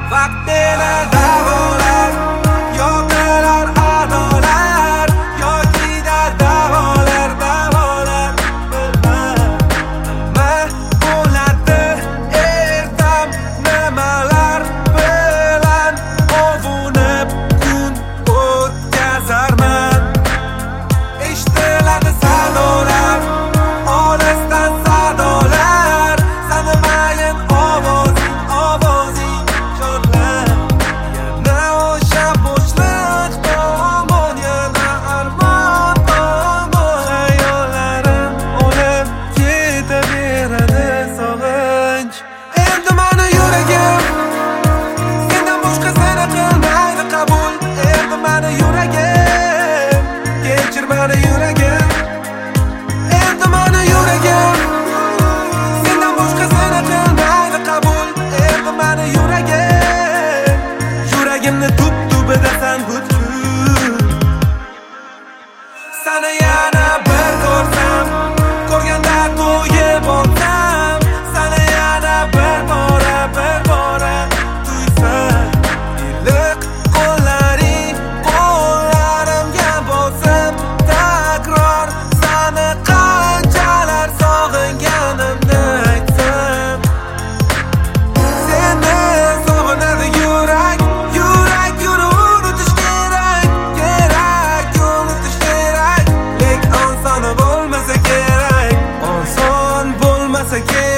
vaqtini davolar, yo'qlar a'lolar, yo'qida davolar, davolar. Nima bo'ladi ertam, nimalar bilan ovunib kun o'tkazarman. Eshitiladi sadolar, olisdan sadolar, sanimayin ovozing, ovozing chorlar. Yana o'sha bo'shliq tomon, yana armon tomon, xayollarim o'lib ketaveradi sog'inch. Endi mani yuragim sendan boshqa seni qilmaydi qabul. Endi mani yuragim, kechir mani yuragim. Endi mani yuragim sendan boshqa seni qilmaydi qabul. Endi mani yuragim, yuragimni tub-tubidasan butkul. Seni yana bir ko'rsam, ko'rganda to'yib olsam, seni yana bir bora tuysam, iliq qo'llaring qo'llarimga bosib, takror seni qanchalar sog'inganimni aytsam. Seni sog'inadi yurak, yurakni unutish kerak, unutish kerak. Lek oson bo'lmasa kerak, oson bo'lmasa kerak.